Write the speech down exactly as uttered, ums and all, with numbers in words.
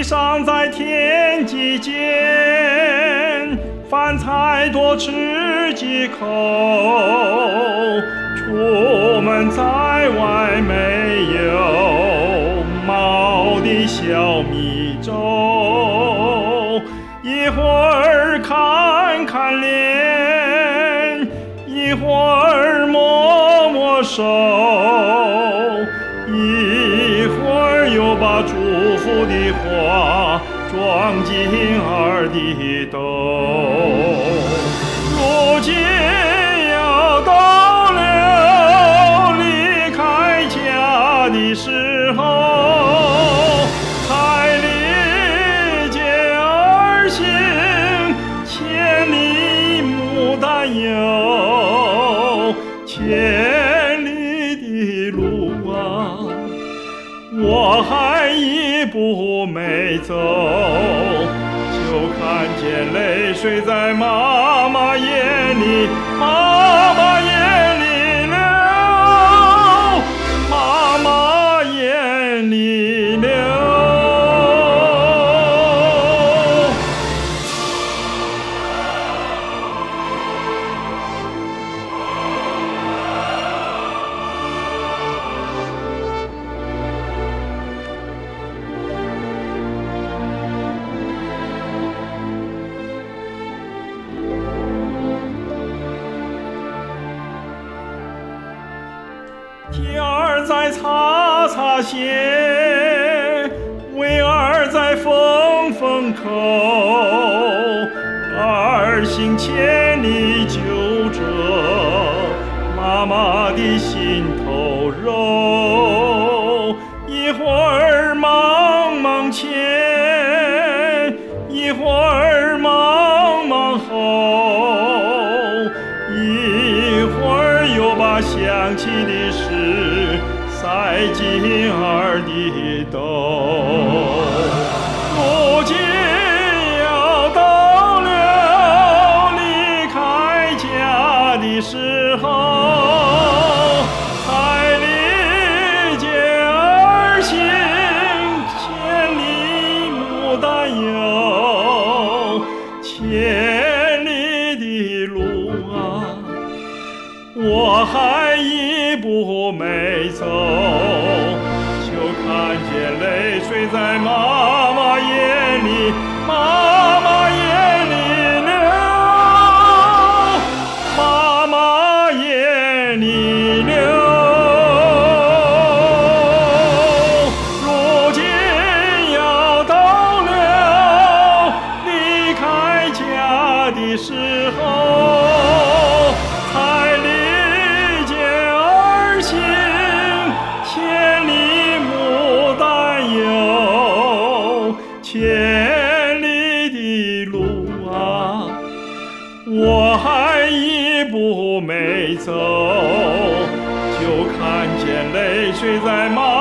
上在天际间，饭菜多吃几口，出门在外没有毛的小米粥，一会儿看看脸，一会儿摸摸手，一会儿又把祝福的话装进耳的兜。如今要到了离开家的时候，才理解儿行千里母担忧，千里的路啊，我还一步没走，就看见泪水在妈妈眼里，妈妈眼里流，妈妈眼里流。天儿在擦擦鞋，为儿在缝缝口，儿行千里就着妈妈的心头肉，一会儿忙忙前，一会儿忙忙后，一会儿又把想起的事塞进耳的兜。如今要到了离开家的时候，才理解儿行千里母担忧，千里的路啊，我还一步没走，就看见泪水在妈妈眼里，妈妈眼里流，妈妈眼里流。如今要到了离开家的时候，才理解儿行千里母担忧，千里的路啊，我还一步没走，就看见泪水在妈